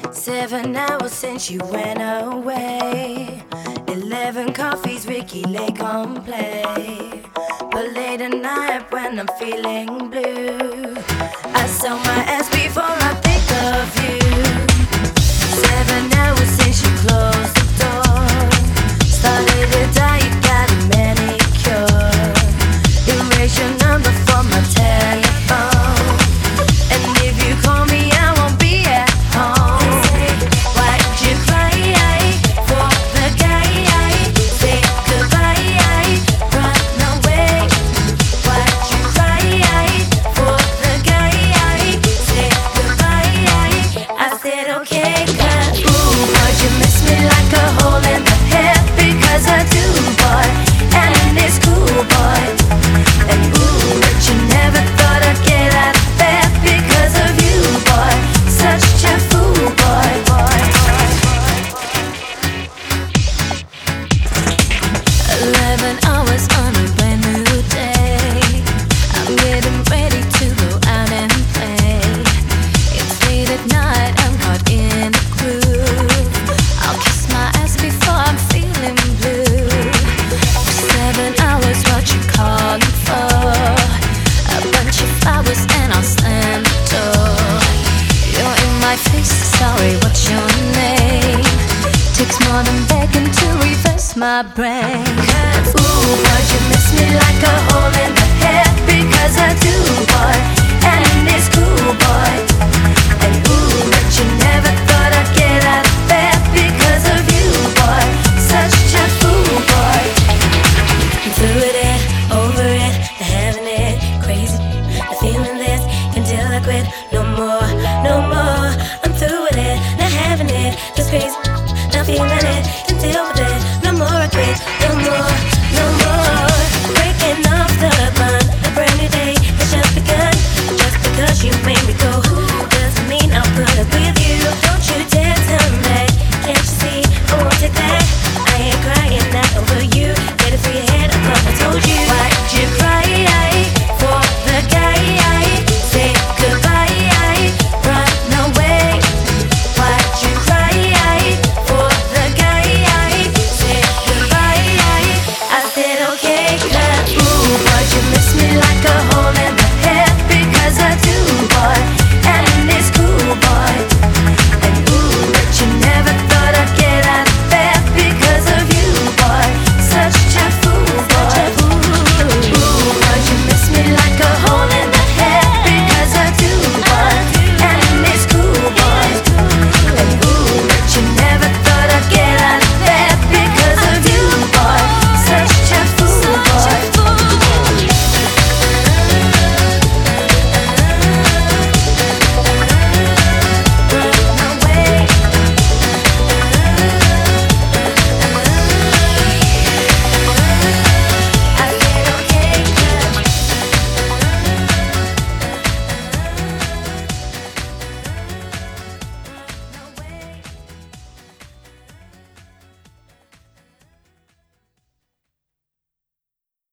7 hours since you went away. 11 coffees, Ricky Lake on play. But late at night when I'm feeling blue, I sell my ass before I think of you. 7 hours since you closed the door. Started to die, you got a manicure. Erase your number from my telephone, and if you call me I won't be at home. Why'd you cry for the guy? Say goodbye, run away. Why'd you cry for the guy? Say goodbye. I said okay, 'cause ooh, boy, you miss me like a hole in the head, because I do, boy, and it's cool, boy. And ooh, but you never thought I'd get out of bed because of you, boy. Such a fool, boy, boy. 11 hours on a brand new day. I'm getting ready to go out and play. It's late at night, I'm caught in a groove. I'll kiss my ass before I'm feeling blue. 7 hours, what you calling for? A bunch of flowers and I'll slam the door. You're in my face, sorry, what's your name? Takes more than begging to reverse my brain. 'Cause ooh, boy, you miss me like a hole in the head, because I do, boy, and it's cool, boy.